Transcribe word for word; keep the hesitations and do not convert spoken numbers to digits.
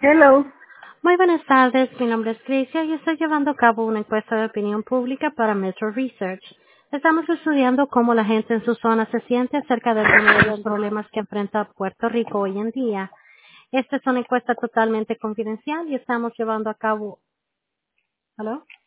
Hello. Muy buenas tardes, mi nombre es Grecia y estoy llevando a cabo una encuesta de opinión pública para Metro Research. Estamos estudiando cómo la gente en su zona se siente acerca de algunos de los problemas que enfrenta Puerto Rico hoy en día. Esta es una encuesta totalmente confidencial y estamos llevando a cabo... ¿Aló?